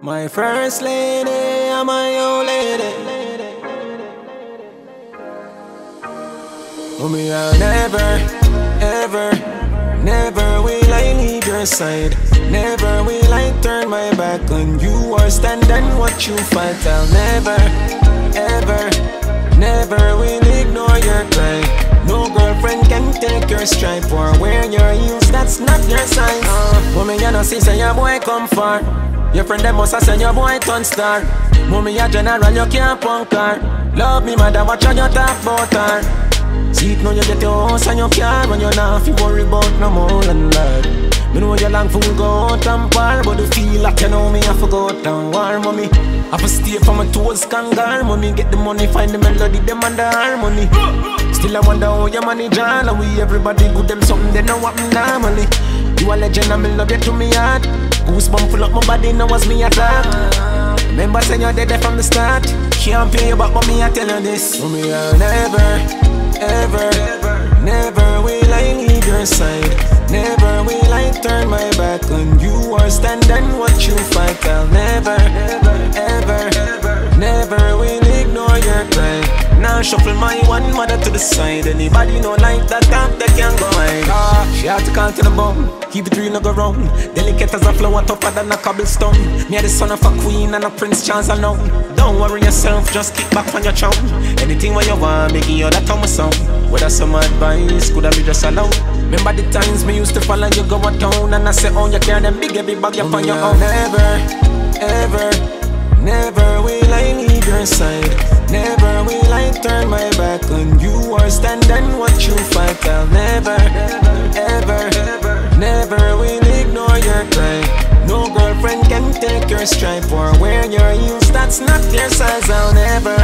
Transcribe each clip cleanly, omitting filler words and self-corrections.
My first lady, I'm my old lady. Mommy, I'll never, ever, never will I leave your side. Never will I turn my back on you or stand and watch you fight. I'll never, ever, never will ignore your cry. No girlfriend can take your stripe or wear your heels, that's not your size. Mommy, you know, see, say your boy come far. Your friend them must have said your boy turn star. Mommy, a general, you can't punk her. Love me, mother, watch how you talk about her. See it now, you get your house and your car, when you're not fi worry about no more than that. Me know your long fool go out and par, but the feel like you know me, I forgot and war, mommy. I for stay for my toes, kangar, mommy. Get the money, find the melody, them and the harmony. Still I wonder how your money John, and we everybody good them something, they know what me normally. You a legend, and me love you to me heart. Goosebumps full up my body, now was me attack. Remember saying you're dead from the start. Can't pay you back, but me I tell you this. Mommy, I'll never, ever, never will I leave your side. Never will I turn my back on you or stand and watch you fight. I'll never, ever, never will ignore your cry. Now shuffle my one mother to the side. Anybody know like that camp, they can go hide. She had to count to the bone, keep it real, no go round. Delicate as a flower, tougher than a cobblestone. Me are the son of a queen and a prince, chance alone. Don't worry yourself, just kick back on your chow. Anything when you want, making you that on my sound. Whether some advice, could I be just alone? Remember the times me used to follow you go a town, and I say, oh, you carry them big every bag up on your own. Never, ever, never will I leave your side. Never will I turn my back on you or stand and watch you fight. I'll never, ever, never will ignore your cry. No girlfriend can take your stripe or wear your heels, that's not your size. I'll never.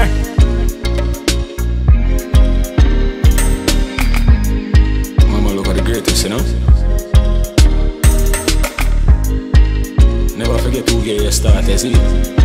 Mama, look at the greatest, you know. Never forget who gave you start, see.